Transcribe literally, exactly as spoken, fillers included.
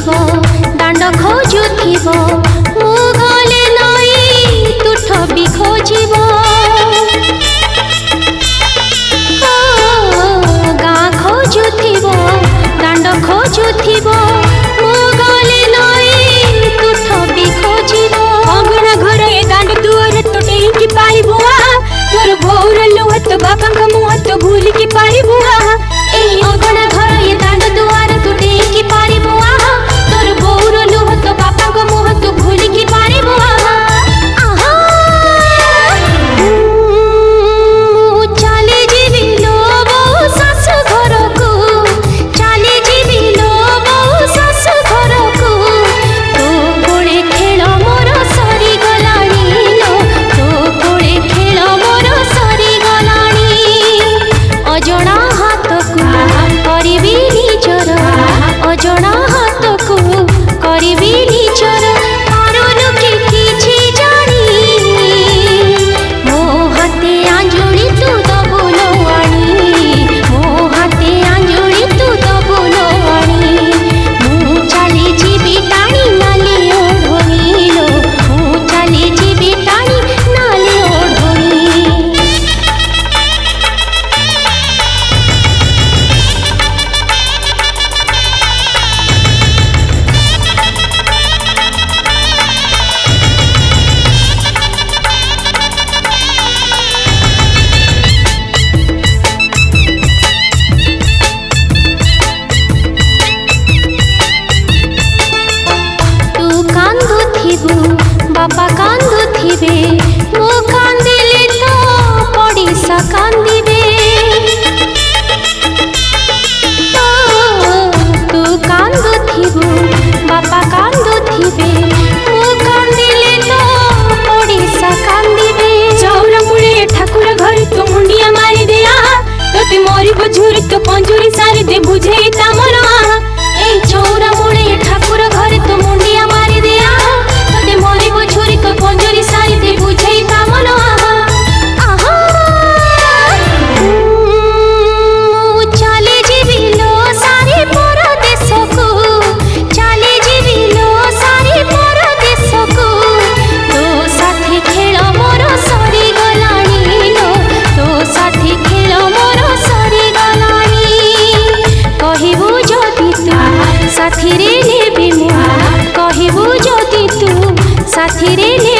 खोजुथिबो दांड खोजुथिबो मु गले नई तुठ भी खोजिबो गाँ खोजुथिबो दांड खोजुथिबो मु गले नई तुठ भी खोजिबो अंगना घर ए दांड दुआर तो टेकी पाइबो तोर भौर लुहत बापा का मुह तो भूल की पाइबो एही अंगना घर ये दांड दुआर तू टेकी पारिबो तोर भौर लुहत बापा का मुह तू भूल की पारिबो चले जीवी लो बो सासु घर को चले जीवी लो बो सासु घर को तो कोले खेल मोर सरी गलाणी लो तो कोले खेल मोर सरी गलाणी अजणा हाथ को करिबी निजर अजणा हाथ को करिबी निजर पारुनु कि किछि जानी मो हाथे आंजुली तू दबु लो आनी मो हाथे आंजुली तू दबु लो आनी मु चली जीवी टाणी नाले ओढ़ोनी लो मु चली जीवी टाणी नाले ओढ़ोनी तू कांदुथिबु बापा कांदुथिबे मु कांदिले तो पड़िसा कांदिबे तू कांदुथिबु बापा कांदुथिबे मु कांदिले तो पड़िसा कांदिबे चौरा मुड़े ठाकुर घर तो मुंडिया मारी दे तोते मोरी बझुरी तो पंजुरी सारी दे बुझे ता मन ए चौरा मुड़े ठाकुर घर तो मुंडिया मारी दे तोते मोरी बछुरी तो पंजरी सारी दे बुझे ता मन चले जीवी लो सारी परदेश को चले जीवी लो सारी परदेश को तो साथी खेल मोर सरी गलाणी लो तो साथी खेल मोर सरी गलाणी कहिबु जदि तू साथी रे नेबी मु कहिबु जदि तू साथी रे